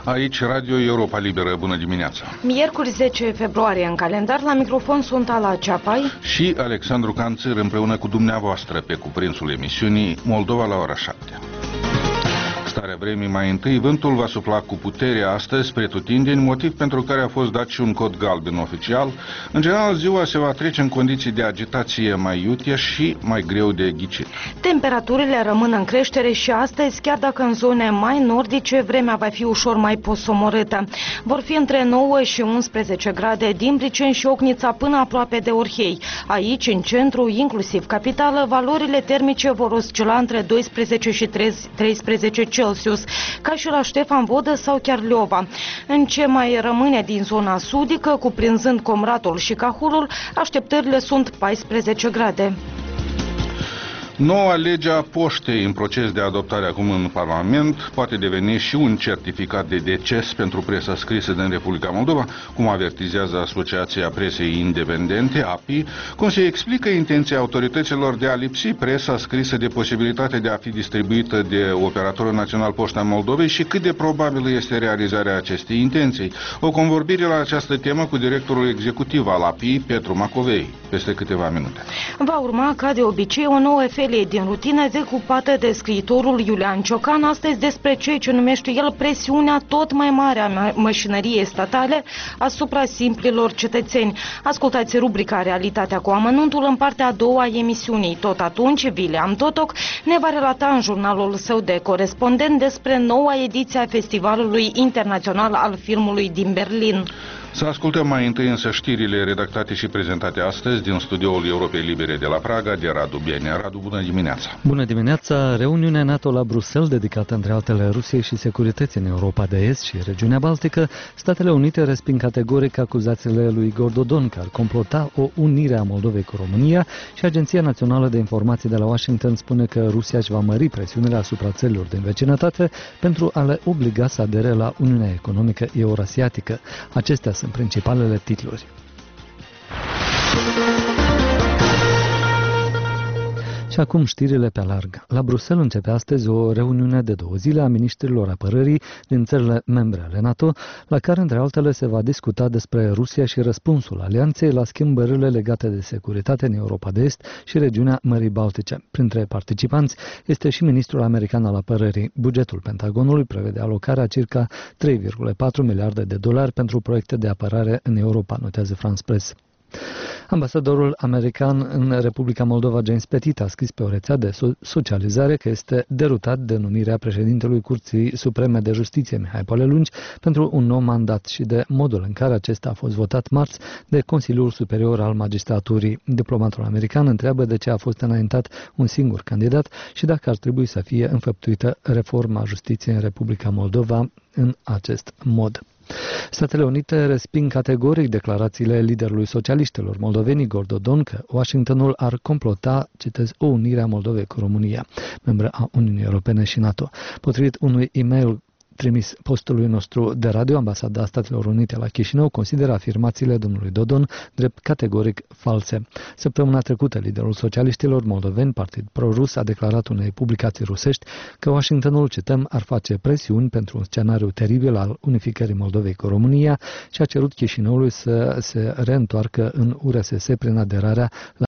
Aici Radio Europa Liberă, bună dimineața! Miercuri 10 februarie în calendar, la microfon sunt Ala Ceapai și Alexandru Canțăr împreună cu dumneavoastră pe cuprinsul emisiunii Moldova la ora 7. Starea vremii mai întâi, vântul va sufla cu putere astăzi spre tutindeni, motiv pentru care a fost dat și un cod galben oficial. În general, ziua se va trece în condiții de agitație mai iutie și mai greu de ghicit. Temperaturile rămân în creștere și astăzi, chiar dacă în zone mai nordice vremea va fi ușor mai posomorâtă. Vor fi între 9 și 11 grade din Briceni și Ocnița până aproape de Orhei. Aici, în centru, inclusiv capitală, valorile termice vor oscila între 12 și 13 Celsius, ca și la Ștefan Vodă sau chiar Leova. În ce mai rămâne din zona sudică, cuprinzând Comratul și Cahulul, așteptările sunt 14 grade. Noua lege a poștei în proces de adoptare acum în Parlament poate deveni și un certificat de deces pentru presa scrisă din Republica Moldova, cum avertizează Asociația Presei Independente, API, cum se explică intenția autorităților de a lipsi presa scrisă de posibilitatea de a fi distribuită de Operatorul Național Poșta Moldovei și cât de probabilă este realizarea acestei intenții. O convorbire la această temă cu directorul executiv al API, Petru Macovei, peste câteva minute. Va urma, ca de obicei, o nouă din rutină decupată de scriitorul Iulian Ciocan, astăzi despre ceea ce numește el presiunea tot mai mare a mașinăriei statale asupra simplilor cetățeni. Ascultați rubrica Realitatea cu amănuntul în partea a doua a emisiunii. Tot atunci, William Totoc ne va relata în jurnalul său de corespondent despre noua ediție a Festivalului Internațional al Filmului din Berlin. Să ascultăm mai întâi însă știrile redactate și prezentate astăzi din studioul Europei Libere de la Praga, de Radu Bienea. Radu, bună dimineața! Bună dimineața! Reuniunea NATO la Bruxelles, dedicată între altele Rusiei și securității în Europa de Est și regiunea Baltică, Statele Unite resping categoric acuzațiile lui Igor Dodon că ar complota o unire a Moldovei cu România și Agenția Națională de Informații de la Washington spune că Rusia își va mări presiunile asupra țărilor din vecinătate pentru a le obliga să adere la Uniunea Economică Eurasiatică. Acestea sunt principalele titluri. Și acum știrile pe larg. La Bruxelles începe astăzi o reuniune de 2 zile a miniștrilor apărării din țările membre ale NATO, la care, între altele, se va discuta despre Rusia și răspunsul alianței la schimbările legate de securitate în Europa de Est și regiunea Mării Baltice. Printre participanți este și ministrul american al apărării. Bugetul Pentagonului prevede alocarea circa 3,4 miliarde de dolari pentru proiecte de apărare în Europa, notează France Press. Ambasadorul american în Republica Moldova, James Petit, a scris pe o rețea de socializare că este derutat de numirea președintelui Curții Supreme de Justiție, Mihai Poalelungi, pentru un nou mandat și de modul în care acesta a fost votat marți de Consiliul Superior al Magistraturii. Diplomatul american întreabă de ce a fost înaintat un singur candidat și dacă ar trebui să fie înfăptuită reforma justiției în Republica Moldova în acest mod. Statele Unite resping categoric declarațiile liderului socialiștilor moldoveni Igor Dodon că Washingtonul ar complota, citez, o unire a Moldovei cu România, membră a Uniunii Europene și NATO. Potrivit unui e-mail trimis postului nostru de radio, Ambasada Statelor Unite la Chișinău consideră afirmațiile domnului Dodon drept categoric false. Săptămâna trecută, liderul socialiștilor moldoveni, partid pro-rus, a declarat unei publicații rusești că Washingtonul, cităm, ar face presiuni pentru un scenariu teribil al unificării Moldovei cu România și a cerut Chișinăului să se reîntoarcă în URSS prin aderarea la